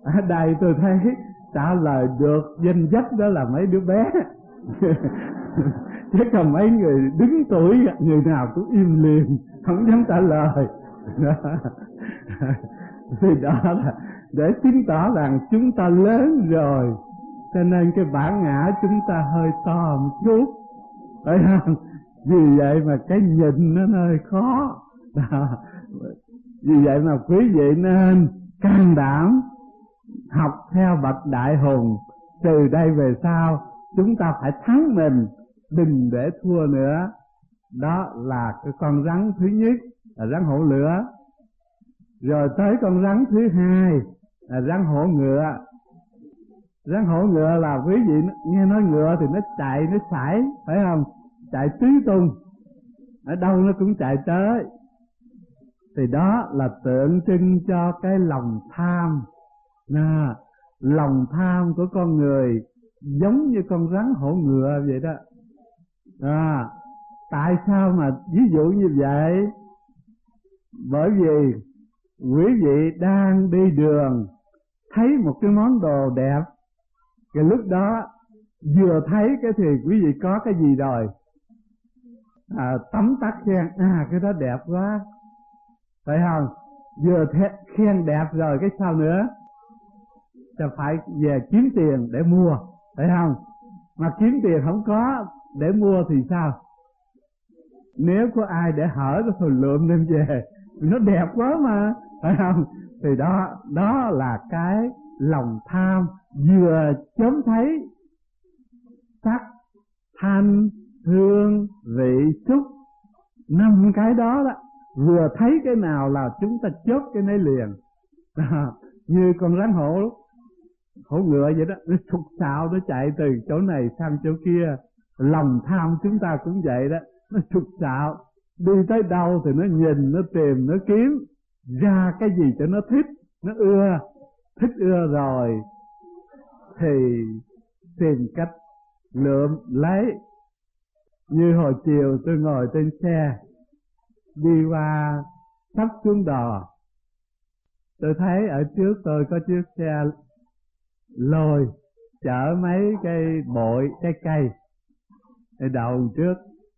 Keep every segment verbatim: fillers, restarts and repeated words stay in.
Ở đây tôi thấy trả lời được danh sách đó là mấy đứa bé. Chứ còn mấy người đứng tuổi người nào cũng im liền, không dám trả lời. Thì đó là để chứng tỏ rằng chúng ta lớn rồi, cho nên cái bản ngã chúng ta hơi to một chút, phải không? Vì vậy mà cái nhìn nó hơi khó. Vì vậy mà quý vị nên can đảm học theo bậc đại hùng. Từ đây về sau chúng ta phải thắng mình, đừng để thua nữa. Đó là cái con rắn thứ nhất là rắn hổ lửa. Rồi tới con rắn thứ hai là rắn hổ ngựa. Rắn hổ ngựa là quý vị nghe nói ngựa thì nó chạy, nó sải, phải không? Chạy tứ tung, ở đâu nó cũng chạy tới. Thì đó là tượng trưng cho cái lòng tham. Nà, lòng tham của con người giống như con rắn hổ ngựa vậy đó. À, tại sao mà ví dụ như vậy? Bởi vì quý vị đang đi đường, thấy một cái món đồ đẹp, cái lúc đó vừa thấy cái thì quý vị có cái gì rồi? À, tấm tắc khen, à cái đó đẹp quá, phải không? Vừa khen đẹp rồi cái sao nữa?จะphải về kiếm tiền để mua, phải không? Mà kiếm tiền không có để mua thì sao? Nếu có ai để hở nó thôi lượm đem về, nó đẹp quá mà, phải không? Thì đó đó là cái lòng tham, vừa chớm thấy sắc, thanh, hương, vị, xúc, năm cái đó đó, vừa thấy cái nào là chúng ta chốt cái nấy liền. À, như con rắn hổ hổ ngựa vậy đó, nó sục sạo, nó chạy từ chỗ này sang chỗ kia. Lòng tham chúng ta cũng vậy đó, nó sục sạo, đi tới đâu thì nó nhìn, nó tìm, nó kiếm ra cái gì cho nó thích, nó ưa, thích ưa rồi thì tìm cách lượm lấy. Như hồi chiều tôi ngồi trên xe đi qua sắp xuống đò, tôi thấy ở trước tôi có chiếc xe lôi chở mấy cây bội, trái cây để đầu trước.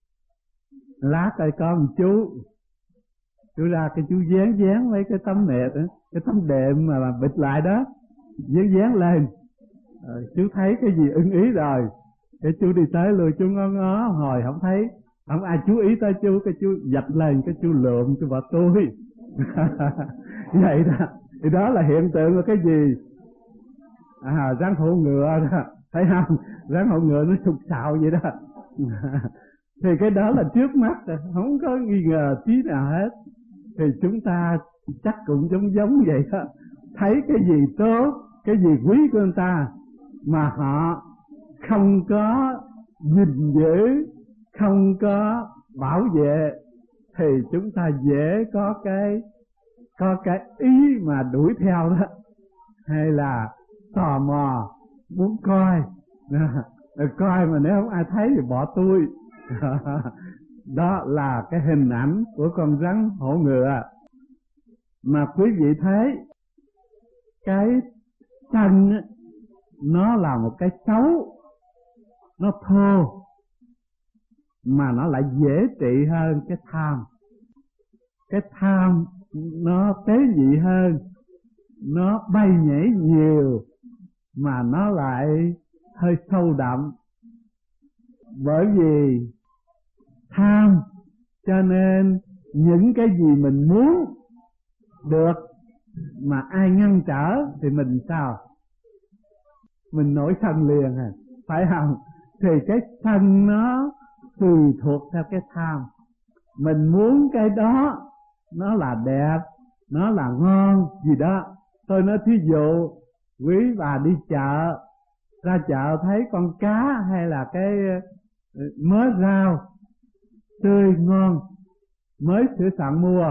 Lát đây có một chú chú ra, cái chú dán dán mấy cái tấm nệm đó, cái tấm đệm mà, mà bịt lại đó, dán dán lên. Rồi, chú thấy cái gì ưng ý rồi, cái chú đi tới lui, chú ngó ngó hồi không thấy, không ai chú ý tới chú, cái chú giật lên, cái chú lượm chú vào túi. Vậy đó, thì đó là hiện tượng của cái gì? À, rắn hổ ngựa đó, thấy không? Rắn hổ ngựa nó sục sạo vậy đó. Thì cái đó là trước mắt, không có nghi ngờ tí nào hết. Thì chúng ta chắc cũng giống giống vậy đó, thấy cái gì tốt, cái gì quý của người ta mà họ không có gìn giữ, không có bảo vệ, thì chúng ta dễ có cái có cái ý mà đuổi theo đó, hay là tò mò muốn coi, coi mà nếu không ai thấy thì bỏ tôi. Đó là cái hình ảnh của con rắn hổ ngựa. Mà quý vị thấy cái sân nó là một cái xấu, nó thô mà nó lại dễ trị hơn cái tham. Cái tham nó tế nhị hơn, nó bay nhảy nhiều mà nó lại hơi sâu đậm. Bởi vì tham cho nên những cái gì mình muốn được mà ai ngăn trở thì mình sao? Mình nổi sân liền à, phải không? Thì cái sân nó tùy thuộc theo cái tham. Mình muốn cái đó nó là đẹp, nó là ngon gì đó. Tôi nói thí dụ quý bà đi chợ, ra chợ thấy con cá hay là cái mớ rau tươi ngon, mới sửa soạn mua,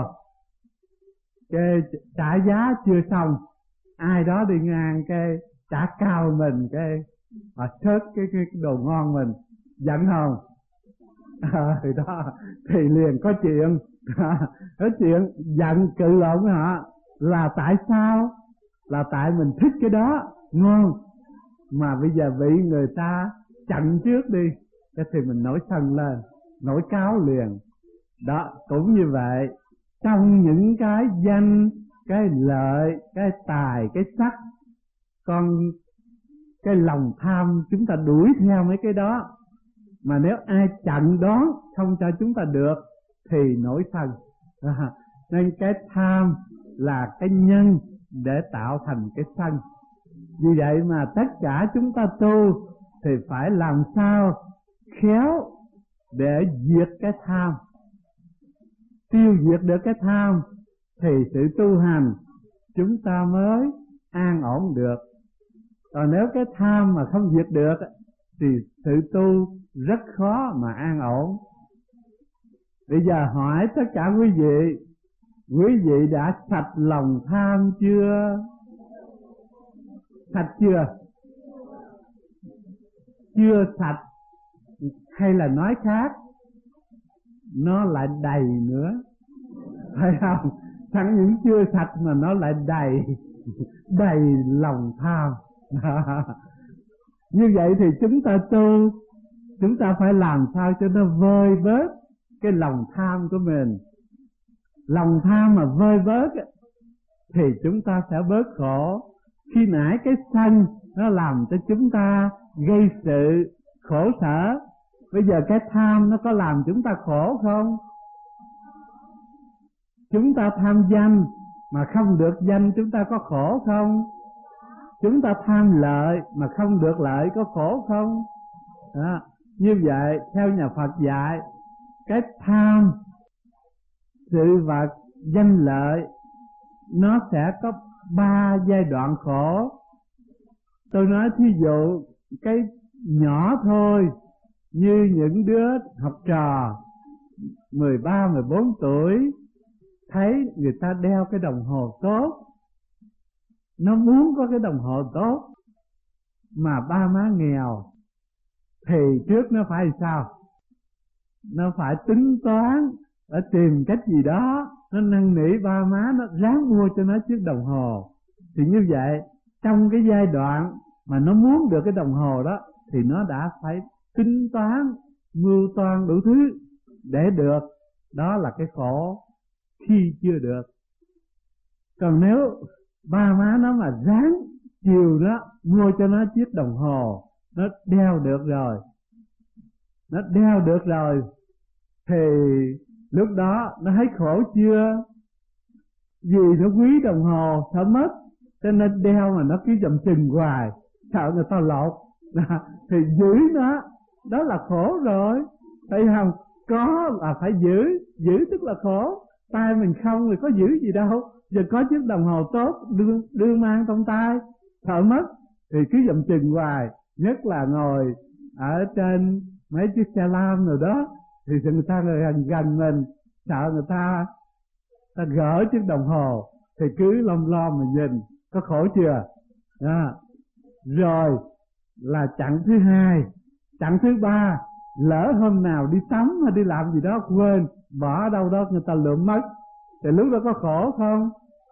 cái trả giá chưa xong, ai đó đi ngang cái trả cao mình, cái mà sớt cái, cái, cái đồ ngon mình, giận không? À, thì đó thì liền có chuyện. Có chuyện giận cự lộn với họ là tại sao? là tại mình thích cái đó ngon, mà bây giờ bị người ta chặn trước đi, cái thì mình nổi sân lên, nổi cáo liền. Đó cũng như vậy, trong những cái danh, cái lợi, cái tài, cái sắc, con cái lòng tham chúng ta đuổi theo mấy cái đó, mà nếu ai chặn đón không cho chúng ta được thì nổi sân. À, nên cái tham là cái nhân để tạo thành cái sân. Vì vậy mà tất cả chúng ta tu thì phải làm sao khéo để diệt cái tham. Tiêu diệt được cái tham thì sự tu hành chúng ta mới an ổn được. Còn nếu cái tham mà không diệt được thì sự tu rất khó mà an ổn. Bây giờ hỏi tất cả quý vị, quý vị đã sạch lòng tham chưa? Sạch chưa? Chưa sạch, hay là nói khác, nó lại đầy nữa, phải không? Chẳng những chưa sạch mà nó lại đầy, đầy lòng tham. Như vậy thì chúng ta tu, chúng ta phải làm sao cho nó vơi bớt cái lòng tham của mình. Lòng tham mà vơi bớt thì chúng ta sẽ bớt khổ. Khi nãy cái sân nó làm cho chúng ta gây sự khổ sở, bây giờ cái tham nó có làm chúng ta khổ không? Chúng ta tham danh mà không được danh chúng ta có khổ không? Chúng ta tham lợi mà không được lợi có khổ không? Đó. Như vậy theo nhà Phật dạy, cái tham sự vật danh lợi nó sẽ có ba giai đoạn khổ. Tôi nói thí dụ cái nhỏ thôi, như những đứa học trò mười ba, mười bốn tuổi thấy người ta đeo cái đồng hồ tốt, nó muốn có cái đồng hồ tốt, mà ba má nghèo thì trước nó phải sao? Nó phải tính toán để tìm cách gì đó, nó năn nỉ ba má nó ráng mua cho nó chiếc đồng hồ. Thì như vậy trong cái giai đoạn mà nó muốn được cái đồng hồ đó thì nó đã phải tính toán, mưu toan đủ thứ để được. Đó là cái khổ khi chưa được. Còn nếu ba má nó mà ráng chiều nó mua cho nó chiếc đồng hồ, nó đeo được rồi, nó đeo được rồi thì lúc đó nó thấy khổ chưa? Vì nó quý đồng hồ sợ mất, cho nên đeo mà nó cứ dầm chừng hoài, sợ người ta lột. Thì giữ nó, đó là khổ rồi, thấy không? Có là phải giữ, giữ tức là khổ. Tay mình không thì có giữ gì đâu. Giờ có chiếc đồng hồ tốt đưa, đưa mang trong tay, sợ mất thì cứ dầm chừng hoài. Nhất là ngồi ở trên mấy chiếc xe lam rồi đó, thì người ta gần gần mình, sợ người ta, ta gỡ chiếc đồng hồ thì cứ lom lom mà nhìn, có khổ chưa? Đó. Rồi là chặng thứ hai. Chặng thứ ba, lỡ hôm nào đi tắm hay đi làm gì đó quên, bỏ đâu đó người ta lượm mất, thì lúc đó có khổ không?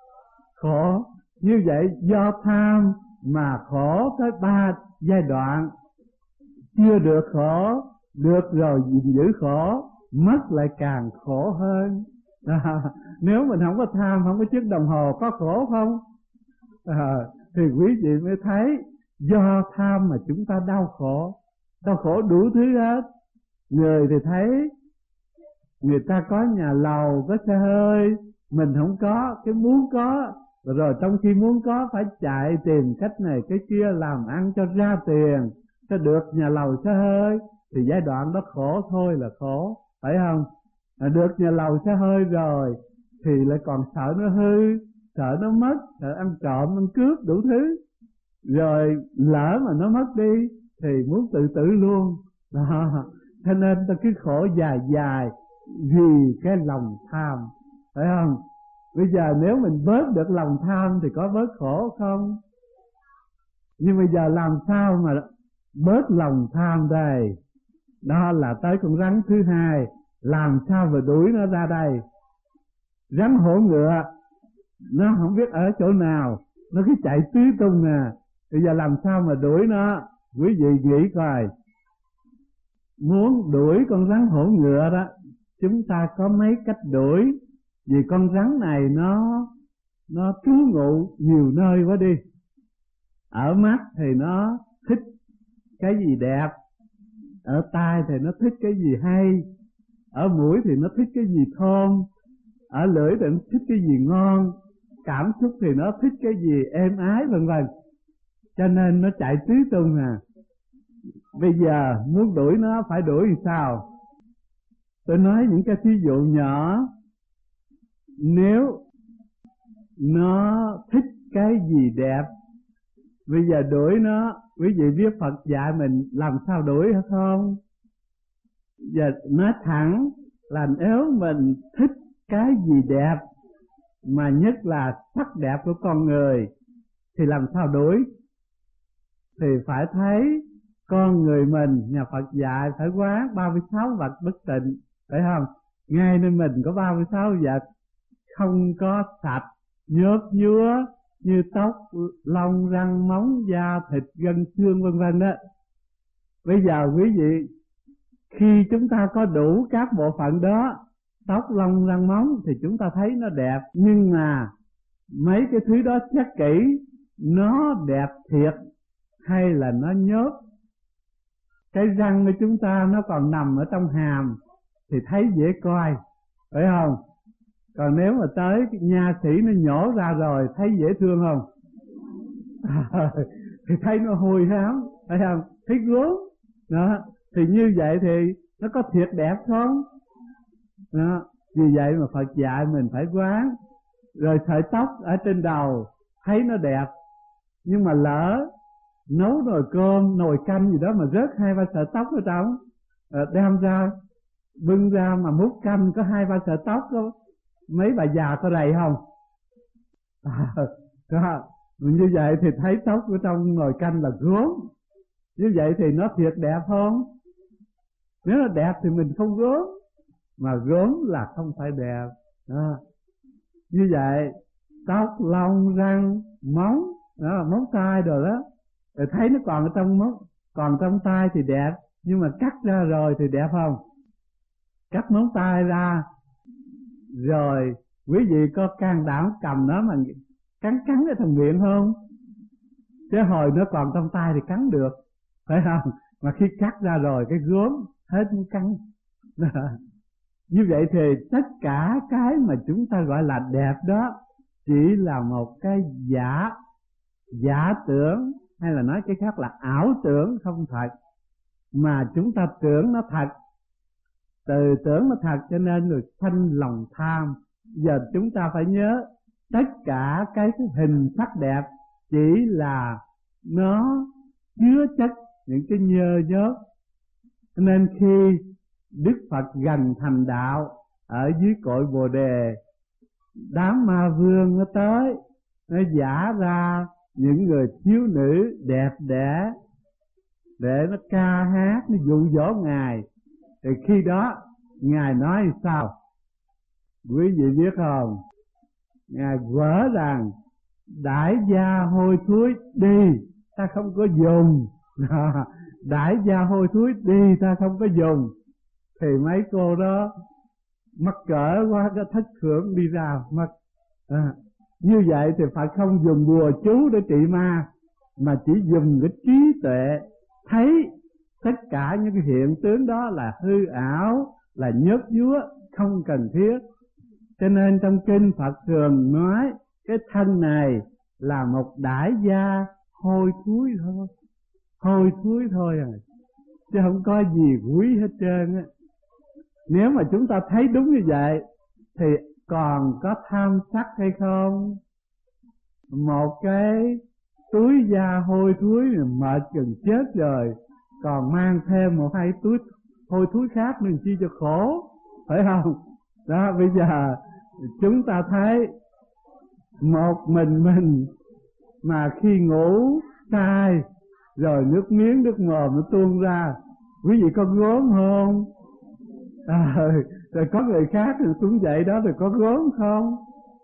Khổ. Như vậy do tham mà khổ tới ba giai đoạn. Chưa được khổ, được rồi gìn giữ khổ, mất lại càng khổ hơn. À, nếu mình không có tham, không có chiếc đồng hồ, có khổ không? À, thì quý vị mới thấy do tham mà chúng ta đau khổ, đau khổ đủ thứ hết. Người thì thấy người ta có nhà lầu, có xe hơi, mình không có, cái muốn có, rồi trong khi muốn có phải chạy tìm cách này cái kia làm ăn cho ra tiền, cho được nhà lầu xe hơi, thì giai đoạn đó khổ thôi là khổ, phải không? À, được nhà lầu xe hơi rồi thì lại còn sợ nó hư, sợ nó mất, sợ ăn trộm, ăn cướp đủ thứ. Rồi lỡ mà nó mất đi thì muốn tự tử luôn. Đó. Cho nên ta cứ khổ dài dài vì cái lòng tham, phải không? Bây giờ nếu mình bớt được lòng tham thì có bớt khổ không? Nhưng bây giờ làm sao mà bớt lòng tham đây? Đó là tới con rắn thứ hai. Làm sao mà đuổi nó ra đây? Rắn hổ ngựa, nó không biết ở chỗ nào, nó cứ chạy tứ tung à. Bây giờ làm sao mà đuổi nó? Quý vị nghĩ coi, muốn đuổi con rắn hổ ngựa đó, chúng ta có mấy cách đuổi. Vì con rắn này nó nó trú ngụ nhiều nơi quá đi. Ở mắt thì nó thích cái gì đẹp, ở tai thì nó thích cái gì hay, ở mũi thì nó thích cái gì thơm, ở lưỡi thì nó thích cái gì ngon, cảm xúc thì nó thích cái gì êm ái vân vân. Cho nên nó chạy tứ tung à. Bây giờ muốn đuổi nó phải đuổi làm sao? Tôi nói những cái thí dụ nhỏ. Nếu nó thích cái gì đẹp, bây giờ đuổi nó, quý vị biết Phật dạy mình làm sao đuổi hả không? Giờ nói thẳng là nếu mình thích cái gì đẹp, mà nhất là sắc đẹp của con người, thì làm sao đuổi? Thì phải thấy con người mình, nhà Phật dạy phải quán ba mươi sáu vật bất tịnh, phải không? Ngay nên mình có ba mươi sáu vật không có sạch, nhớt nhúa như tóc, lông, răng, móng, da, thịt, gân, xương vân vân đó. Bây giờ quý vị, khi chúng ta có đủ các bộ phận đó, tóc, lông, răng, móng, thì chúng ta thấy nó đẹp. Nhưng mà mấy cái thứ đó chắc kỹ, nó đẹp thiệt hay là nó nhớt? Cái răng của chúng ta nó còn nằm ở trong hàm thì thấy dễ coi, phải không? Còn nếu mà tới nha sĩ nó nhổ ra rồi thấy dễ thương không? À, thì thấy nó hôi hám, phải không? Thấy gớm đó. Thì như vậy thì nó có thiệt đẹp không? Đó. Vì vậy mà Phật dạy mình phải quán. Rồi sợi tóc ở trên đầu thấy nó đẹp, nhưng mà lỡ nấu nồi cơm, nồi canh gì đó mà rớt hai ba sợi tóc ở trong, đem ra bưng ra mà múc canh có hai ba sợi tóc đó, mấy bà già có đầy không? À, đó. Như vậy thì thấy tóc ở trong nồi canh là gớm. Như vậy thì nó thiệt đẹp không? Nếu nó đẹp thì mình không gớm, mà gớm là không phải đẹp. Đó. Như vậy tóc, lông, răng, móng, đó là móng tay rồi đó, rồi thấy nó còn ở trong móng, còn trong tay thì đẹp, nhưng mà cắt ra rồi thì đẹp không? Cắt móng tay ra rồi quý vị có can đảm cầm nó mà cắn cắn ở thằng miệng không? Chứ hồi nó còn trong tay thì cắn được, phải không? Mà khi cắt ra rồi cái gớm hết muốn cắn. Như vậy thì tất cả cái mà chúng ta gọi là đẹp đó chỉ là một cái giả giả tưởng, hay là nói cái khác là ảo tưởng không thật, mà chúng ta tưởng nó thật. Từ tưởng nó thật cho nên được sanh lòng tham. Giờ chúng ta phải nhớ tất cả cái hình sắc đẹp chỉ là nó chứa chất những cái nhơ nhớt. Nên khi Đức Phật gần thành đạo ở dưới cội Bồ Đề, đám ma vương nó tới, nó giả ra những người thiếu nữ đẹp đẽ để nó ca hát, nó dụ dỗ Ngài. Thì khi đó Ngài nói sao? Quý vị biết không? Ngài vỡ rằng đại gia hôi thối đi, ta không có dùng. Đại gia hôi thối đi, ta không có dùng. Thì mấy cô đó mắc cỡ quá, cái thất thưởng đi ra mất. À, như vậy thì phải không dùng bùa chú để trị ma, mà chỉ dùng cái trí tuệ thấy tất cả những cái hiện tướng đó là hư ảo, là nhớt nhúa, không cần thiết. Cho nên trong kinh Phật thường nói cái thân này là một đại gia hôi thối thôi, hôi thối thôi à, chứ không có gì quý hết trơn á. Nếu mà chúng ta thấy đúng như vậy thì còn có tham sắc hay không? Một cái túi da hôi thối mệt gần chết rồi, còn mang thêm một hai túi hôi thối khác nên chi cho khổ, phải không? Đó, bây giờ chúng ta thấy một mình mình mà khi ngủ sai rồi nước miếng nước mồm nó tuôn ra, quý vị có gớm không? À, rồi có người khác thì cũng vậy đó, rồi có gớm không?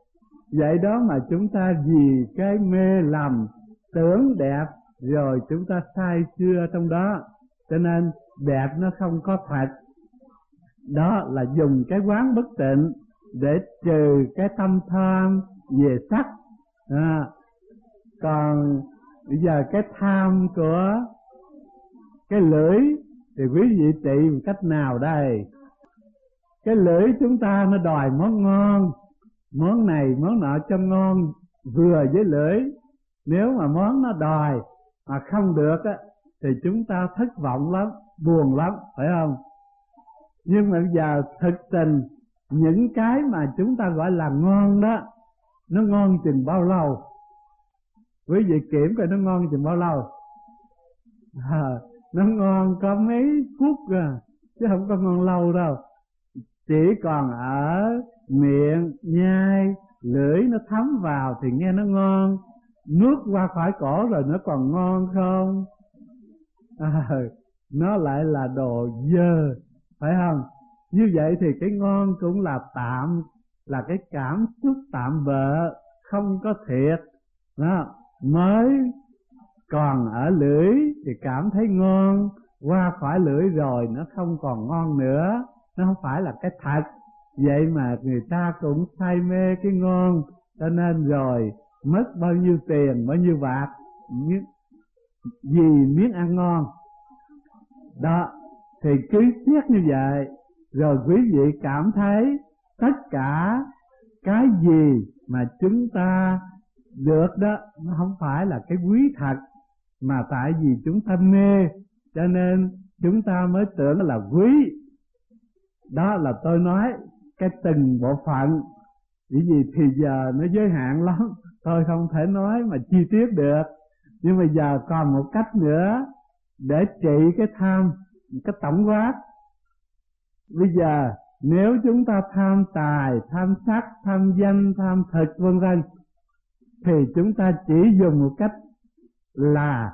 Vậy đó mà chúng ta vì cái mê lầm tưởng đẹp rồi chúng ta say sưa trong đó, cho nên đẹp nó không có thật. Đó là dùng cái quán bất tịnh để trừ cái tâm tham về sắc. À, còn bây giờ cái tham của cái lưỡi thì quý vị trị một cách nào đây? Cái lưỡi chúng ta nó đòi món ngon, món này món nọ cho ngon vừa với lưỡi. Nếu mà món nó đòi mà không được á, thì chúng ta thất vọng lắm, buồn lắm, phải không? Nhưng mà bây giờ thực tình những cái mà chúng ta gọi là ngon đó, nó ngon chừng bao lâu? Quý vị kiểm coi nó ngon chừng bao lâu? À, nó ngon có mấy phút à, chứ không có ngon lâu đâu. Chỉ còn ở miệng nhai, lưỡi nó thấm vào thì nghe nó ngon. Nuốt qua khỏi cổ rồi nó còn ngon không? À, nó lại là đồ dơ, phải không? Như vậy thì cái ngon cũng là tạm, là cái cảm xúc tạm bợ, không có thiệt. Đó, mới còn ở lưỡi thì cảm thấy ngon, qua khỏi lưỡi rồi nó không còn ngon nữa, nó không phải là cái thật. Vậy mà người ta cũng say mê cái ngon, cho nên rồi mất bao nhiêu tiền, bao nhiêu bạc vì miếng ăn ngon. Đó, thì cứ xét như vậy, rồi quý vị cảm thấy tất cả cái gì mà chúng ta được đó, nó không phải là cái quý thật, mà tại vì chúng ta mê, cho nên chúng ta mới tưởng là quý. Đó là tôi nói cái từng bộ phận, bởi vì thì giờ nó giới hạn lắm, tôi không thể nói mà chi tiết được. Nhưng mà giờ còn một cách nữa để trị cái tham, cái tổng quát. Bây giờ nếu chúng ta tham tài, tham sắc, tham danh, tham thực vân vân, thì chúng ta chỉ dùng một cách là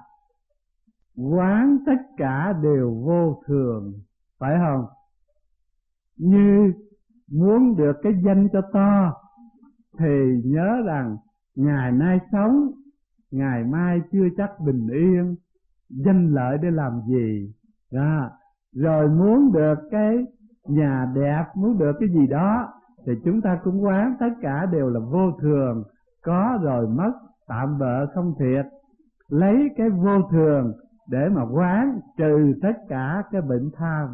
quán tất cả đều vô thường, phải không? Như muốn được cái danh cho to thì nhớ rằng ngày nay sống, ngày mai chưa chắc bình yên, danh lợi để làm gì đó. Rồi muốn được cái nhà đẹp, muốn được cái gì đó thì chúng ta cũng quán tất cả đều là vô thường, có rồi mất, tạm bợ không thiệt. Lấy cái vô thường để mà quán trừ tất cả cái bệnh tham.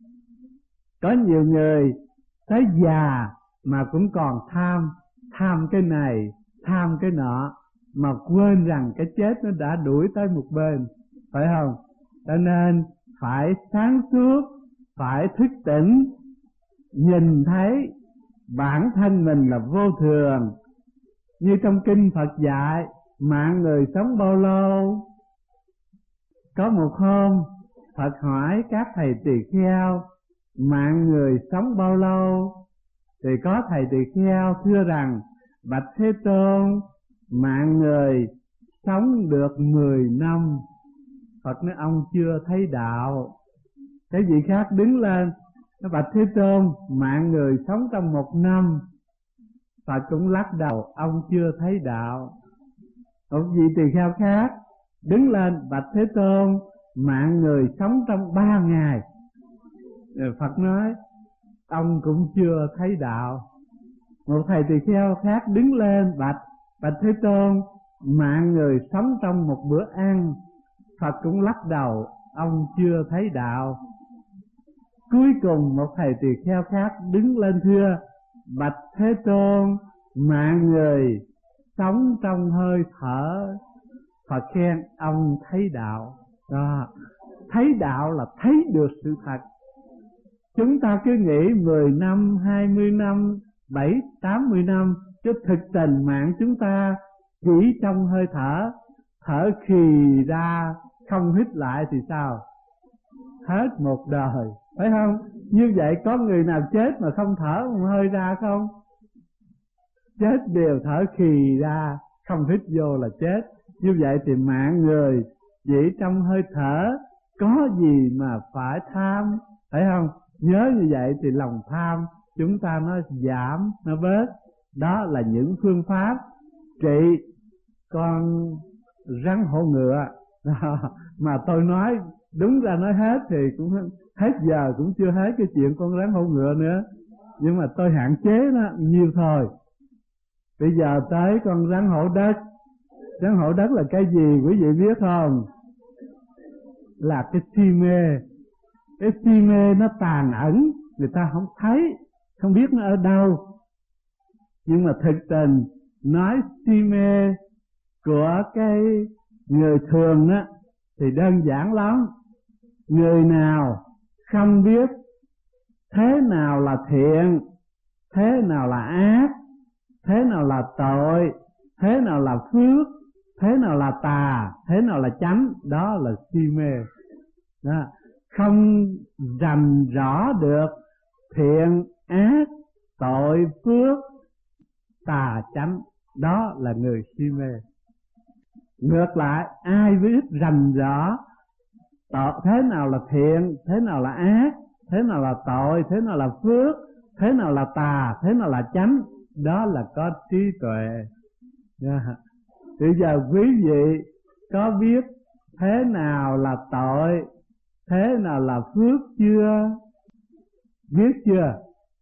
Có nhiều người tới già mà cũng còn tham, tham cái này, tham cái nọ, mà quên rằng cái chết nó đã đuổi tới một bên, phải không? Cho nên phải sáng suốt, phải thức tỉnh, nhìn thấy bản thân mình là vô thường. Như trong kinh Phật dạy, mạng người sống bao lâu? Có một hôm Phật hỏi các thầy tỳ kheo, mạng người sống bao lâu? Thì có thầy tỳ kheo thưa rằng, bạch Thế Tôn, mạng người sống được mười năm. Phật nói ông chưa thấy đạo. Cái vị khác đứng lên, nói bạch Thế Tôn, mạng người sống trong một năm. Phật cũng lắc đầu, ông chưa thấy đạo. Một vị tỳ kheo khác đứng lên, bạch Thế Tôn, mạng người sống trong ba ngày. Rồi Phật nói, ông cũng chưa thấy đạo. Một thầy tỳ kheo khác đứng lên, bạch bạch Thế Tôn, mạng người sống trong một bữa ăn. Phật cũng lắc đầu, ông chưa thấy đạo. Cuối cùng một thầy tỳ kheo khác đứng lên thưa, bạch Thế Tôn, mạng người sống trong hơi thở. Phật khen ông thấy đạo. Đó, thấy đạo là thấy được sự thật. Chúng ta cứ nghĩ mười năm, hai mươi năm, bảy, tám mươi năm, chứ thực tình mạng chúng ta chỉ trong hơi thở. Thở khì ra không hít lại thì sao? Hết một đời, phải không? Như vậy có người nào chết mà không thở một hơi ra không? Chết đều thở khì ra, không hít vô là chết. Như vậy thì mạng người chỉ trong hơi thở, có gì mà phải tham, phải không? Nhớ như vậy thì lòng tham chúng ta nó giảm, nó bớt. Đó là những phương pháp trị con rắn hổ ngựa. Mà tôi nói đúng ra nói hết thì cũng hết giờ, cũng chưa hết cái chuyện con rắn hổ ngựa nữa, nhưng mà tôi hạn chế nó nhiều thôi. Bây giờ tới con rắn hổ đất. Rắn hổ đất là cái gì quý vị biết không? Là cái si mê. Cái si mê nó tàn ẩn, người ta không thấy, không biết nó ở đâu. Nhưng mà thực tình nói si mê của cái người thường á thì đơn giản lắm. Người nào không biết thế nào là thiện, thế nào là ác, thế nào là tội, thế nào là phước, thế nào là tà, thế nào là chánh, đó là si mê. Đó. Không rành rõ được thiện, ác, tội, phước, tà, chánh, đó là người si mê. Ngược lại, ai biết rành rõ tội, thế nào là thiện, thế nào là ác, thế nào là tội, thế nào là phước, thế nào là tà, thế nào là chánh, đó là có trí tuệ. Yeah. Bây giờ quý vị có biết thế nào là tội, thế nào là phước chưa? Biết chưa?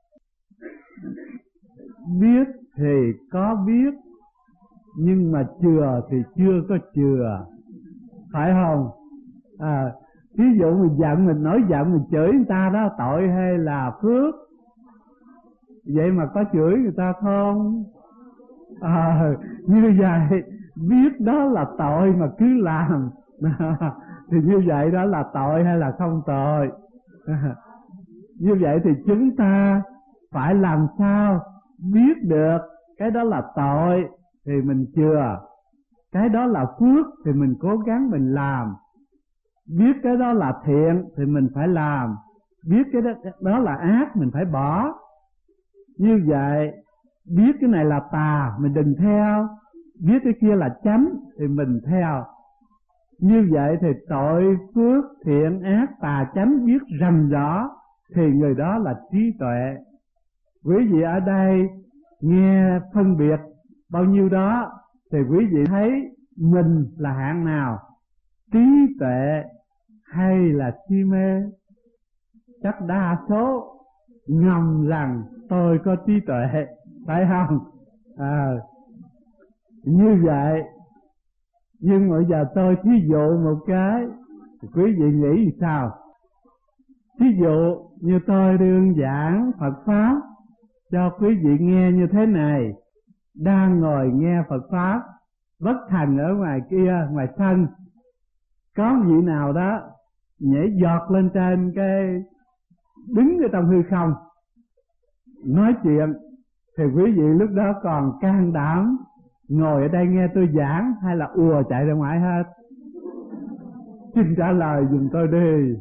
Biết thì có biết, nhưng mà chừa thì chưa có chừa, phải không? À, ví dụ mình giận, mình nói giận, mình chửi người ta đó, tội hay là phước? Vậy mà có chửi người ta không? À, như vậy biết đó là tội mà cứ làm thì như vậy đó là tội hay là không tội? Như vậy thì chúng ta phải làm sao biết được cái đó là tội thì mình chừa, cái đó là phước thì mình cố gắng mình làm. Biết cái đó là thiện thì mình phải làm, biết cái đó, đó là ác mình phải bỏ. Như vậy biết cái này là tà mình đừng theo, biết cái kia là chánh thì mình theo. Như vậy thì tội, phước, thiện, ác, tà, chánh biết rành rõ thì người đó là trí tuệ. Quý vị ở đây nghe phân biệt bao nhiêu đó thì quý vị thấy mình là hạng nào, trí tuệ hay là si mê? Chắc đa số ngầm rằng tôi có trí tuệ, phải không? À, như vậy. Nhưng bây giờ tôi thí dụ một cái, quý vị nghĩ sao? Thí dụ như tôi đương giảng Phật Pháp cho quý vị nghe như thế này, đang ngồi nghe Phật Pháp, bất thành ở ngoài kia, ngoài sân, có vị nào đó nhảy giọt lên trên cái, đứng ở trong hư không, nói chuyện, thì quý vị lúc đó còn can đảm ngồi ở đây nghe tôi giảng hay là ùa chạy ra ngoài hết? Xin trả lời giùm tôi đi.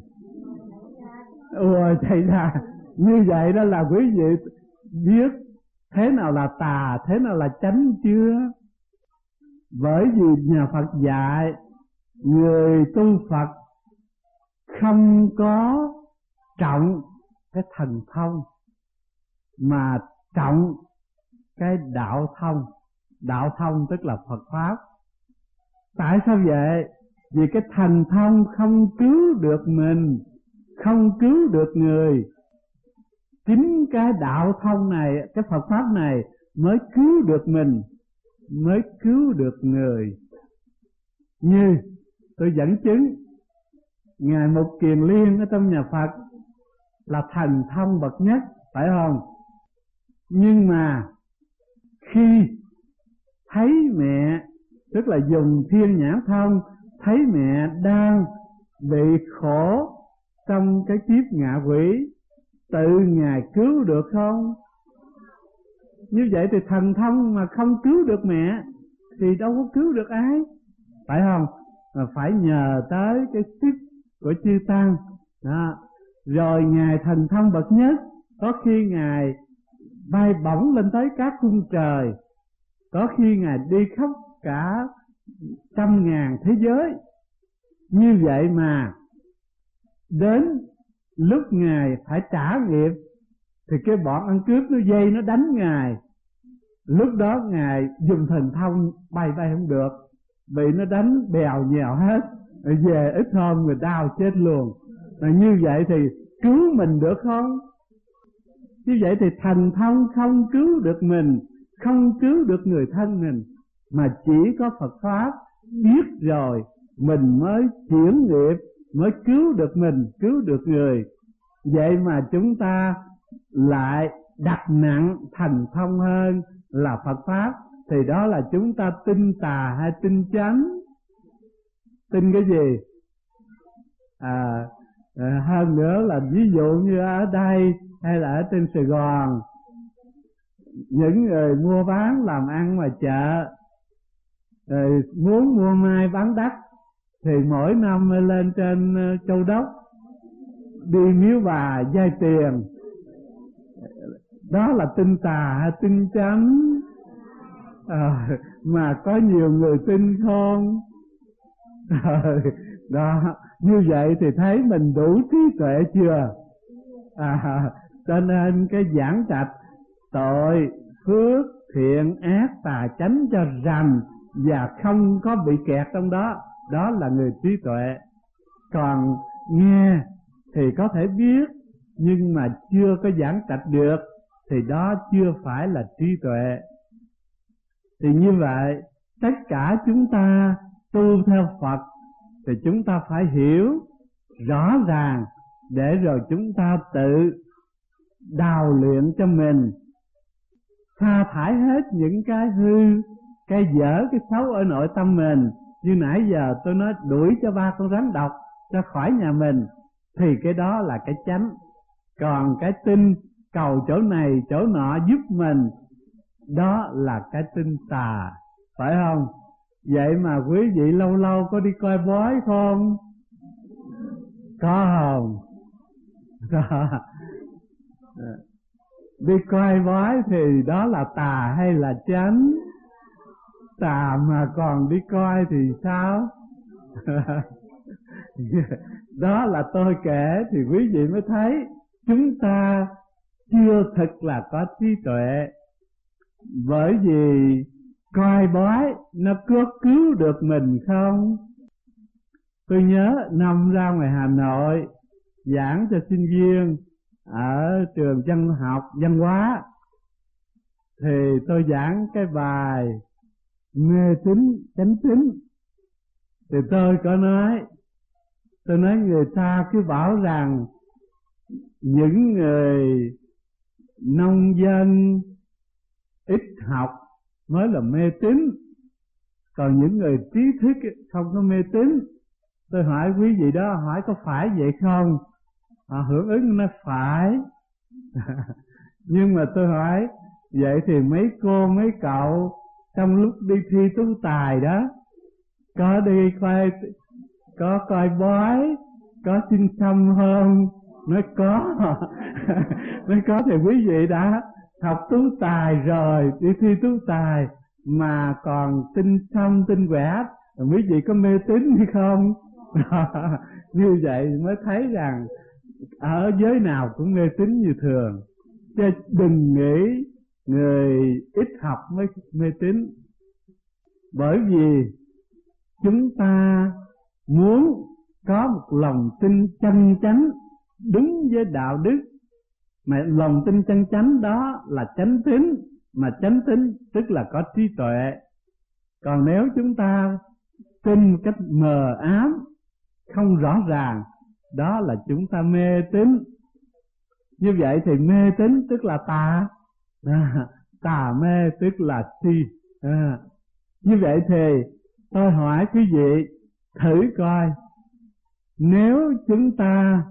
Ùa chạy ra. Như vậy đó là quý vị biết thế nào là tà, thế nào là chánh chưa? Bởi vì nhà Phật dạy người tu Phật không có trọng cái thần thông mà trọng cái đạo thông. Đạo thông tức là Phật Pháp. Tại sao vậy? Vì cái thần thông không cứu được mình, không cứu được người. Chính cái đạo thông này, cái Phật Pháp này mới cứu được mình, mới cứu được người. Như tôi dẫn chứng, Ngài Mục Kiền Liên ở trong nhà Phật là thần thông bậc nhất, phải không? Nhưng mà khi thấy mẹ, tức là dùng thiên nhãn thông, thấy mẹ đang bị khổ trong cái kiếp ngạ quỷ, tự Ngài cứu được không? Như vậy thì thần thông mà không cứu được mẹ thì đâu có cứu được ai, phải không? Mà phải nhờ tới cái sức của chư Tăng đó. Rồi Ngài thần thông bậc nhất, có khi Ngài bay bổng lên tới các cung trời, có khi Ngài đi khắp cả trăm ngàn thế giới. Như vậy mà đến lúc Ngài phải trả nghiệp thì cái bọn ăn cướp nó dây nó đánh Ngài, Lúc đó Ngài dùng thần thông bay bay không được, bị nó đánh bèo nhèo hết, về ít hôm người đau chết luôn. Mà như vậy thì cứu mình được không? Như vậy thì thần thông không cứu được mình, không cứu được người thân mình, mà chỉ có Phật Pháp biết rồi mình mới chuyển nghiệp, mới cứu được mình, cứu được người. Vậy mà chúng ta lại đặt nặng thần thông hơn là Phật Pháp, thì đó là chúng ta tin tà hay tin chánh? Tin cái gì? À, à hơn nữa là ví dụ như ở đây hay là ở trên Sài Gòn, những người mua bán làm ăn ngoài chợ, rồi muốn mua mai bán đắt thì mỗi năm lên trên Châu Đốc đi miếu bà vay tiền. Đó là tin tà hay tin chánh? À, mà có nhiều người tin không? À, đó, như vậy thì thấy mình đủ trí tuệ chưa? À, cho nên cái giảng trạch tội, phước, thiện, ác, tà, chánh cho rành và không có bị kẹt trong đó, đó là người trí tuệ. Còn nghe thì có thể biết nhưng mà chưa có giảng trạch được thì đó chưa phải là trí tuệ. Thì như vậy tất cả chúng ta tu theo Phật thì chúng ta phải hiểu rõ ràng để rồi chúng ta tự đào luyện cho mình, sa thải hết những cái hư, cái dở, cái xấu ở nội tâm mình. Như nãy giờ tôi nói đuổi cho ba con rắn độc ra khỏi nhà mình thì cái đó là cái chánh. Còn cái tin cầu chỗ này chỗ nọ giúp mình, đó là cái tin tà, phải không? Vậy mà quý vị lâu lâu có đi coi bói không? Có không? Đi coi bói thì đó là tà hay là chánh? Tà mà còn đi coi thì sao? Đó là tôi kể thì quý vị mới thấy chúng ta chưa thực là có trí tuệ. Bởi vì coi bói nó có cứu được mình không? Tôi nhớ năm ra ngoài Hà Nội giảng cho sinh viên ở trường văn học văn hóa, thì tôi giảng cái bài mê tín chánh tín. Thì tôi có nói, tôi nói người ta cứ bảo rằng những người nông dân ít học mới là mê tín, còn những người trí thức không có mê tín. Tôi hỏi quý vị đó, hỏi có phải vậy không? Họ hưởng ứng nó phải. Nhưng mà tôi hỏi vậy thì mấy cô mấy cậu trong lúc đi thi tú tài đó có đi coi, có coi bói, có xin xăm không? Nói có. Nói có thì quý vị đã học tú tài rồi, đi thi tú tài mà còn tin xăm tin quẻ, quý vị có mê tín hay không? Như vậy mới thấy rằng ở giới nào cũng mê tín như thường, chứ đừng nghĩ người ít học mới mê tín. Bởi vì chúng ta muốn có một lòng tin chân chánh đúng với đạo đức, mà lòng tin chân chánh đó là chánh tín, mà chánh tín tức là có trí tuệ. Còn nếu chúng ta tin một cách mờ ám, không rõ ràng, đó là chúng ta mê tín. Như vậy thì mê tín tức là tà, à, tà mê tức là si. À, như vậy thì tôi hỏi quý vị thử coi, nếu chúng ta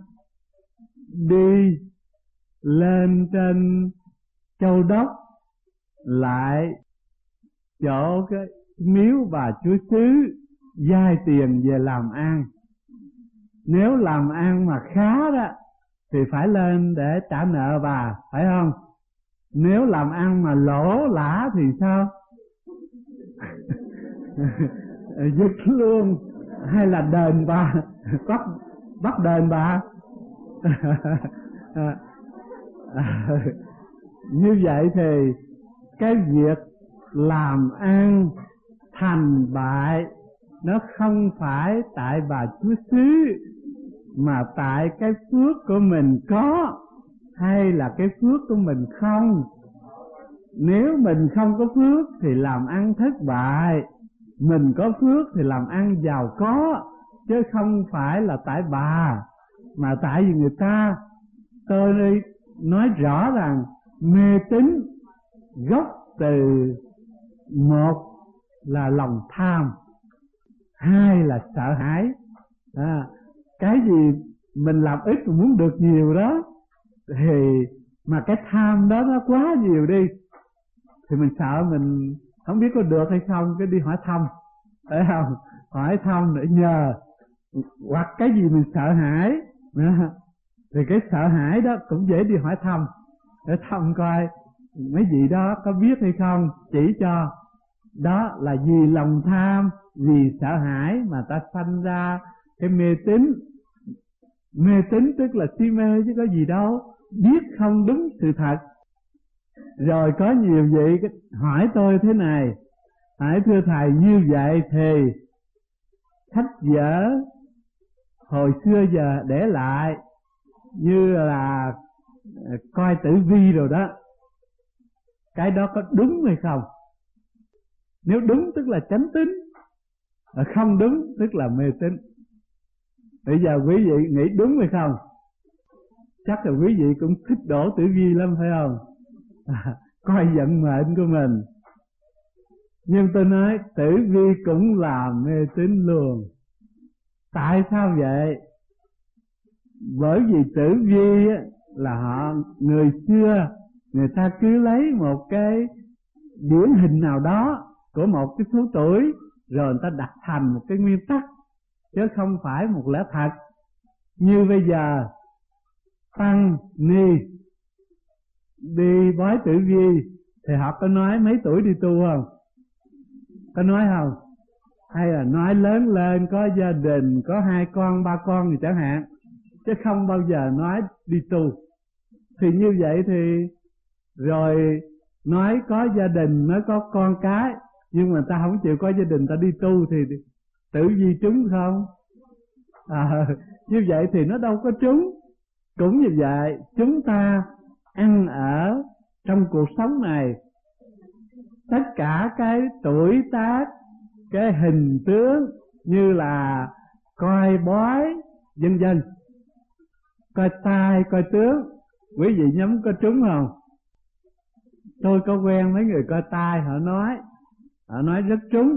đi lên trên Châu Đốc, lại chỗ cái miếu bà Chúa Xứ vay tiền về làm ăn, nếu làm ăn mà khá đó thì phải lên để trả nợ bà, phải không? Nếu làm ăn mà lỗ lã thì sao? Dứt luôn hay là đền bà, bắt bắt đền bà. Như vậy thì cái việc làm ăn thành bại nó không phải tại bà chúa xứ, mà tại cái phước của mình có hay là cái phước của mình không. Nếu mình không có phước thì làm ăn thất bại, mình có phước thì làm ăn giàu có, chứ không phải là tại bà, mà tại vì người ta. Tôi nói rõ rằng mê tín gốc từ một là lòng tham, hai là sợ hãi. À, cái gì mình làm ít mà muốn được nhiều đó, thì mà cái tham đó nó quá nhiều đi, thì mình sợ mình không biết có được hay không, cái đi hỏi thăm, phải không? Hỏi thăm để nhờ. Hoặc cái gì mình sợ hãi đó, thì cái sợ hãi đó cũng dễ đi hỏi thăm, để thăm coi mấy vị đó có biết hay không, chỉ cho. Đó là vì lòng tham, vì sợ hãi mà ta sanh ra cái mê tín. Mê tín tức là si mê chứ có gì đâu, biết không đúng sự thật. Rồi có nhiều vị hỏi tôi thế này: hỏi thưa thầy, như vậy thì sách vở hồi xưa giờ để lại như là coi tử vi rồi đó, cái đó có đúng hay không? Nếu đúng tức là chánh tín, không đúng tức là mê tín. Bây giờ quý vị nghĩ đúng hay không? Chắc là quý vị cũng thích đổ tử vi lắm phải không? À, coi vận mệnh của mình. Nhưng tôi nói tử vi cũng là mê tín luôn. Tại sao vậy? Bởi vì tử vi là họ người xưa người ta cứ lấy một cái điển hình nào đó của một cái số tuổi, rồi người ta đặt thành một cái nguyên tắc, chứ không phải một lẽ thật. Như bây giờ tăng ni đi bói tử vi thì họ có nói mấy tuổi đi tu không? Có nói không? Hay là nói lớn lên có gia đình, có hai con ba con gì chẳng hạn, chứ không bao giờ nói đi tu. Thì như vậy thì rồi nói có gia đình, nói có con cái, nhưng mà ta không chịu có gia đình ta đi tu thì tử vi trúng không? À, như vậy thì nó đâu có trúng. Cũng như vậy, chúng ta ăn ở trong cuộc sống này, tất cả cái tuổi tác, cái hình tướng như là coi bói vân vân, coi tai coi tướng, quý vị nhắm có trúng không? Tôi có quen mấy người coi tai, họ nói họ nói rất trúng.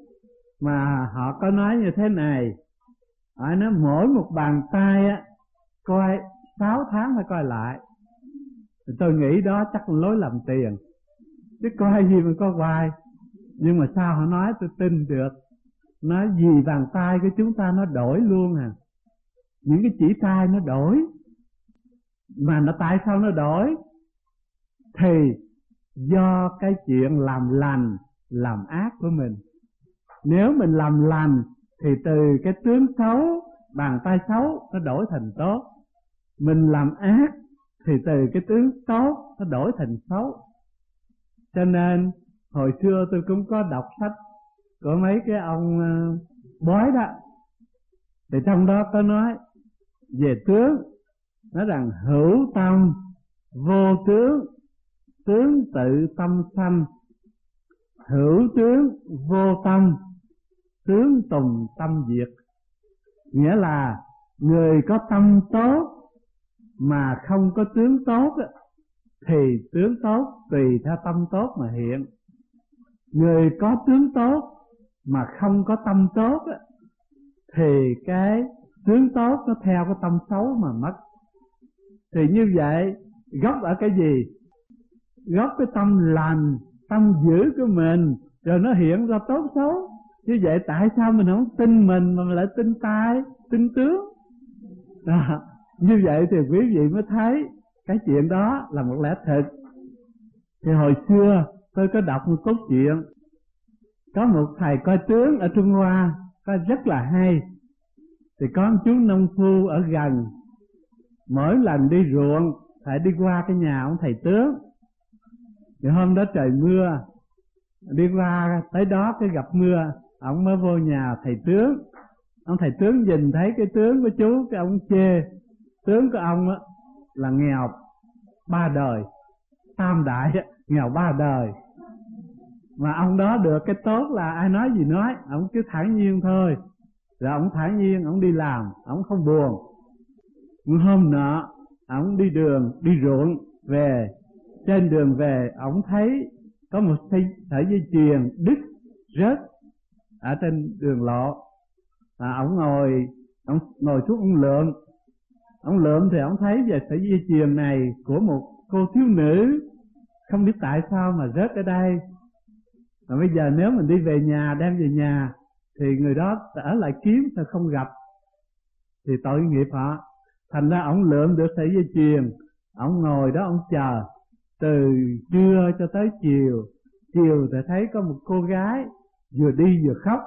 Mà họ có nói như thế này: họ nói mỗi một bàn tay á coi sáu tháng phải coi lại. Thì tôi nghĩ đó chắc là lối làm tiền, chứ coi gì mà coi hoài. Nhưng mà sao họ nói tôi tin được. Nói vì bàn tay của chúng ta nó đổi luôn à, những cái chỉ tay nó đổi. Mà nó tại sao nó đổi? Thì do cái chuyện làm lành làm ác của mình. Nếu mình làm lành thì từ cái tướng xấu, bàn tay xấu nó đổi thành tốt. Mình làm ác thì từ cái tướng tốt nó đổi thành xấu. Cho nên hồi xưa tôi cũng có đọc sách của mấy cái ông bói đó, thì trong đó có nói về tướng, nói rằng hữu tâm vô tướng, tướng tự tâm sanh. Hữu tướng vô tâm, tướng tùng tâm diệt. Nghĩa là người có tâm tốt mà không có tướng tốt thì tướng tốt tùy theo tâm tốt mà hiện. Người có tướng tốt mà không có tâm tốt thì cái tướng tốt nó theo cái tâm xấu mà mất. Thì như vậy gốc ở cái gì? Gốc cái tâm lành, tâm dữ của mình, rồi nó hiện ra tốt xấu. Như vậy tại sao mình không tin mình mà mình lại tin tai, tin tướng? À, như vậy thì quý vị mới thấy cái chuyện đó là một lẽ thật. Thì hồi xưa tôi có đọc một câu chuyện, có một thầy coi tướng ở Trung Hoa, coi rất là hay. Thì có một chú nông phu ở gần, mỗi lần đi ruộng phải đi qua cái nhà ông thầy tướng. Thì hôm đó trời mưa, đi ra tới đó cái gặp mưa, ông mới vô nhà thầy tướng. Ông thầy tướng nhìn thấy cái tướng của chú, cái ông chê. Tướng của ông á là nghèo ba đời, tam đại á, nghèo ba đời. Mà ông đó được cái tốt là ai nói gì nói, ông cứ thản nhiên thôi. Rồi ông thản nhiên, ông đi làm, ông không buồn. Hôm nọ, ông đi đường, đi ruộng, về. Trên đường về, ông thấy có một sợi dây chuyền đứt, rớt ở trên đường lộ. À, ông ngồi, ông ngồi xuống ông lượm. Ông lượm thì ông thấy về sợi dây chuyền này của một cô thiếu nữ, không biết tại sao mà rớt ở đây. Mà bây giờ nếu mình đi về nhà, đem về nhà, thì người đó ở lại kiếm sao không gặp, thì tội nghiệp họ. Thành ra ông lượm được sợi dây chuyền, ông ngồi đó ông chờ từ trưa cho tới chiều. Chiều thì thấy có một cô gái vừa đi vừa khóc.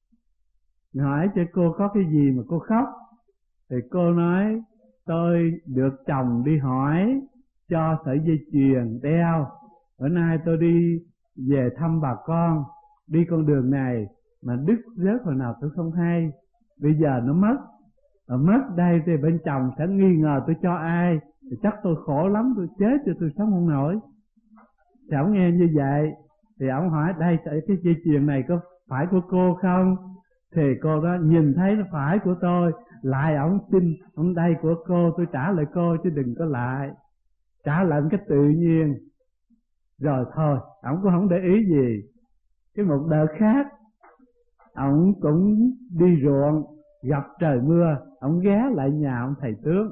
Hỏi cho cô có cái gì mà cô khóc, thì cô nói tôi được chồng đi hỏi cho sợi dây chuyền đeo. Bữa nay tôi đi về thăm bà con, đi con đường này mà đứt rớt hồi nào tôi không hay. Bây giờ nó mất, mà mất đây thì bên chồng sẽ nghi ngờ tôi cho ai, thì chắc tôi khổ lắm, tôi chết cho tôi sống không nổi. Thì ông nghe như vậy, thì ông hỏi đây cái dây chuyền này có phải của cô không? Thì cô đó nhìn thấy nó phải của tôi, lại ông xin, ông đây của cô, tôi trả lại cô chứ đừng có lại. Trả lại một cách tự nhiên. Rồi thôi, ông cũng không để ý gì. Cái một đợt khác, ông cũng đi ruộng, gặp trời mưa, ông ghé lại nhà ông thầy tướng.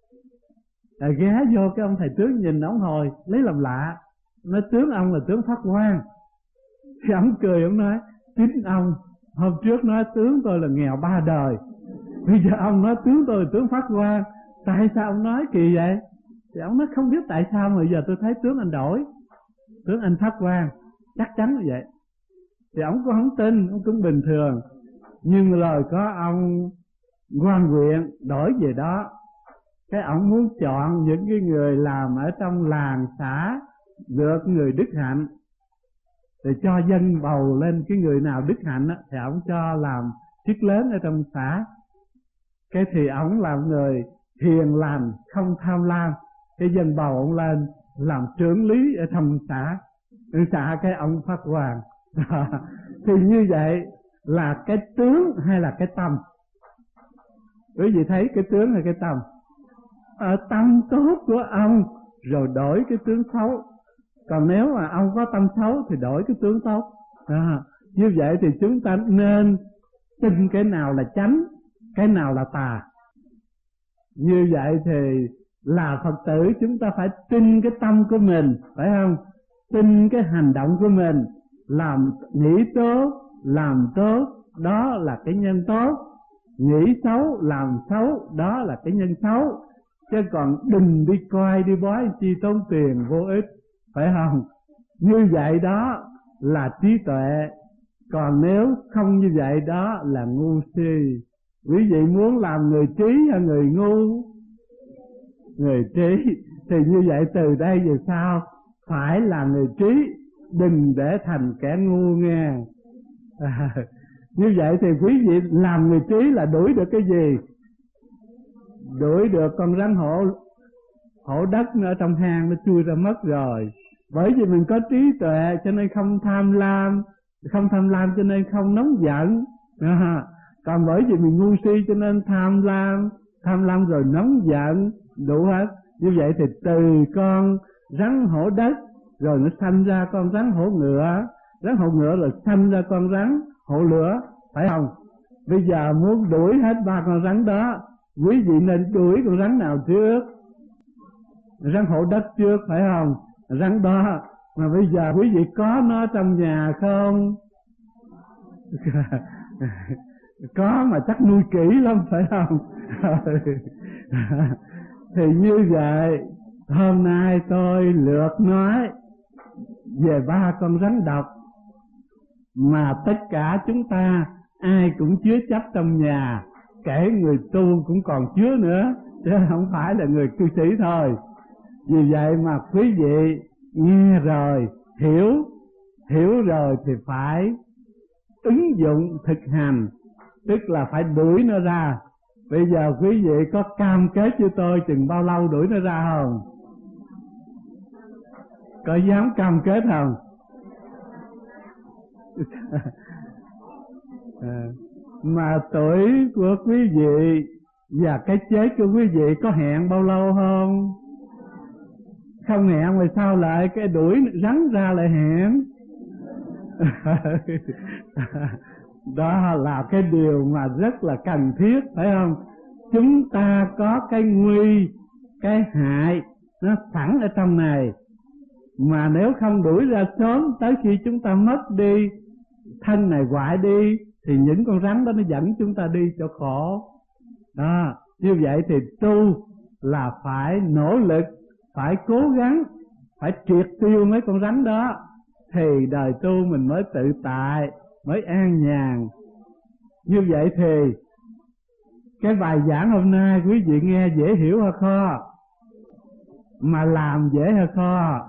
À, ghé vô cái ông thầy tướng nhìn ông hồi lấy làm lạ, nói tướng ông là tướng Phát Quang. Thì ông cười, ông nói chính ông hôm trước nói tướng tôi là nghèo ba đời, bây giờ ông nói tướng tôi là tướng Phát Quang, tại sao ông nói kỳ vậy? Thì ông nói không biết tại sao mà giờ tôi thấy tướng anh đổi, tướng anh Phát Quang, chắc chắn như vậy. Thì ông cũng không tin, ông cũng bình thường. Nhưng rồi có ông quan huyện đổi về đó, cái ông muốn chọn những cái người làm ở trong làng xã được người đức hạnh, thì cho dân bầu lên cái người nào đức hạnh á, thì ông cho làm chức lớn ở trong xã. Cái thì ông làm người hiền lành, không tham lam, cái dân bầu ông lên làm trưởng lý ở trong xã. Ở xã cái ông Phát Hoàng. Thì như vậy là cái tướng hay là cái tâm? Quý vị thấy cái tướng hay cái tâm? Ở tâm tốt của ông rồi đổi cái tướng xấu. Còn nếu mà ông có tâm xấu thì đổi cái tướng tốt. À, như vậy thì chúng ta nên tin cái nào là chánh, cái nào là tà. Như vậy thì là Phật tử chúng ta phải tin cái tâm của mình, phải không? Tin cái hành động của mình, làm nghĩ tốt, làm tốt, đó là cái nhân tốt. Nghĩ xấu, làm xấu, đó là cái nhân xấu. Chứ còn đừng đi coi, đi bói chi tốn tiền vô ích, phải không? Như vậy đó là trí tuệ. Còn nếu không như vậy đó là ngu si. Quý vị muốn làm người trí hay người ngu? Người trí. Thì như vậy từ đây về sau phải là người trí, đừng để thành kẻ ngu nghe. À, như vậy thì quý vị làm người trí là đuổi được cái gì? Đuổi được con rắn hổ hổ đất ở trong hang, nó chui ra mất rồi. Bởi vì mình có trí tuệ cho nên không tham lam, không tham lam cho nên không nóng giận. À, còn bởi vì mình ngu si cho nên tham lam, tham lam rồi nóng giận, đủ hết. Như vậy thì từ con rắn hổ đất rồi nó sanh ra con rắn hổ ngựa, rắn hổ ngựa rồi sanh ra con rắn hổ lửa, phải không? Bây giờ muốn đuổi hết ba con rắn đó, quý vị nên đuổi con rắn nào trước? Rắn hổ đất trước, phải không? Rắn đó mà bây giờ quý vị có nó trong nhà không? Có mà chắc nuôi kỹ lắm, phải không? Thì như vậy hôm nay tôi lượt nói về ba con rắn độc mà tất cả chúng ta ai cũng chứa chấp trong nhà, kể người tu cũng còn chứa nữa, chứ không phải là người cư sĩ thôi. Vì vậy mà quý vị nghe rồi, hiểu, hiểu rồi thì phải ứng dụng thực hành, tức là phải đuổi nó ra. Bây giờ quý vị có cam kết với tôi chừng bao lâu đuổi nó ra không? Có dám cam kết không? À, mà tuổi của quý vị và cái chết của quý vị có hẹn bao lâu không? Không hẹn rồi sao lại cái đuổi rắn ra lại hẹn? Đó là cái điều mà rất là cần thiết, phải không? Chúng ta có cái nguy, cái hại nó sẵn ở trong này, mà nếu không đuổi ra sớm, tới khi chúng ta mất đi, thân này hoại đi, thì những con rắn đó nó dẫn chúng ta đi chỗ khổ. Đó, như vậy thì tu là phải nỗ lực, phải cố gắng, phải triệt tiêu mấy con rắn đó, thì đời tu mình mới tự tại, mới an nhàn. Như vậy thì cái bài giảng hôm nay quý vị nghe dễ hiểu hay khó? Mà làm dễ hay khó?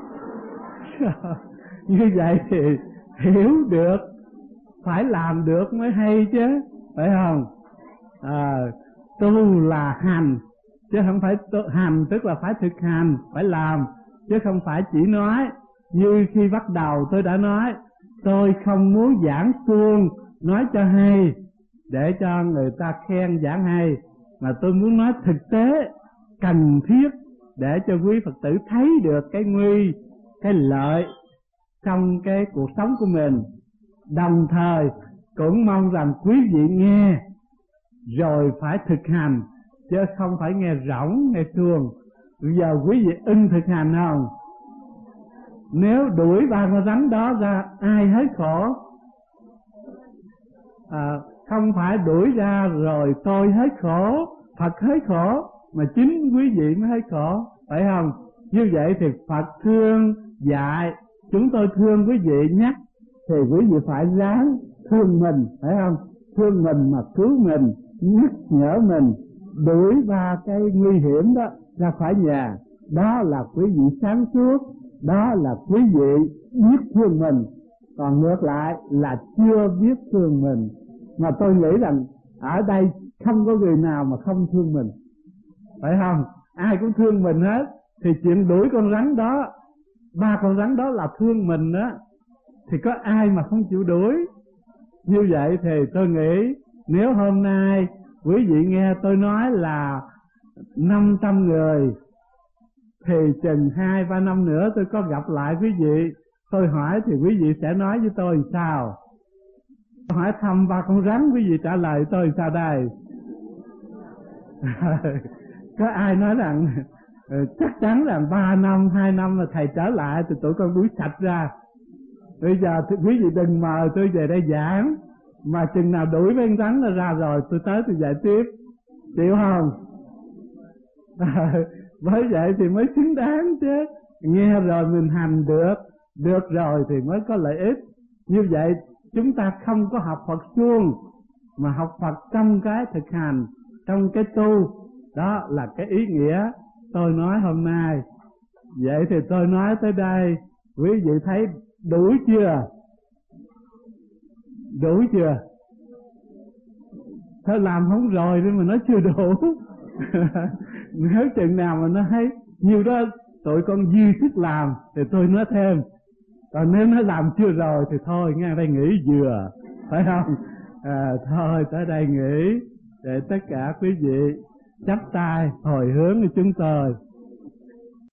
Như vậy thì hiểu được, phải làm được mới hay chứ, phải không? À, tu là hành, chứ không phải tu, hành tức là phải thực hành, phải làm, chứ không phải chỉ nói. Như khi bắt đầu tôi đã nói, tôi không muốn giảng suông, nói cho hay, để cho người ta khen giảng hay, mà tôi muốn nói thực tế, cần thiết, để cho quý Phật tử thấy được cái nguy, cái lợi trong cái cuộc sống của mình. Đồng thời cũng mong rằng quý vị nghe rồi phải thực hành, chứ không phải nghe rỗng, nghe suông. Bây giờ quý vị ưng thực hành không? Nếu đuổi ba con rắn đó ra, ai hết khổ? À, không phải đuổi ra rồi tôi hết khổ, Phật hết khổ, mà chính quý vị mới hết khổ, phải không? Như vậy thì Phật thương dạy, chúng tôi thương quý vị nhắc, thì quý vị phải ráng thương mình, phải không? Thương mình mà cứu mình, nhắc nhở mình, đuổi ba cái nguy hiểm đó ra khỏi nhà. Đó là quý vị sáng suốt, đó là quý vị biết thương mình. Còn ngược lại là chưa biết thương mình. Mà tôi nghĩ rằng ở đây không có người nào mà không thương mình, phải không? Ai cũng thương mình hết. Thì chuyện đuổi con rắn đó, ba con rắn đó là thương mình đó, thì có ai mà không chịu đuổi? Như vậy thì tôi nghĩ nếu hôm nay quý vị nghe tôi nói là năm trăm người, thì chừng hai ba năm nữa tôi có gặp lại quý vị, tôi hỏi thì quý vị sẽ nói với tôi sao? Hỏi thăm ba con rắn, quý vị trả lời tôi sao đây? Có ai nói rằng chắc chắn rằng ba năm, hai năm là thầy trở lại thì tụi con đuổi sạch ra. Bây giờ thì quý vị đừng mời tôi về đây giảng, mà chừng nào đuổi mấy con rắn nó ra rồi tôi tới tôi dạy tiếp, chịu không? Bởi vậy thì mới xứng đáng chứ. Nghe rồi mình hành được, được rồi thì mới có lợi ích. Như vậy chúng ta không có học Phật suông, mà học Phật trong cái thực hành, trong cái tu. Đó là cái ý nghĩa tôi nói hôm nay. Vậy thì tôi nói tới đây, quý vị thấy đủ chưa? Đủ chưa? Thôi làm không rồi nhưng mà nó chưa đủ. Nếu chừng nào mà nó thấy nhiều đó tụi con dư sức làm thì tôi nói thêm. Còn nếu nó làm chưa rồi thì thôi, ngay đây nghỉ vừa, phải không? À, thôi tới đây nghỉ, để tất cả quý vị chắp tay hồi hướng với chúng tôi.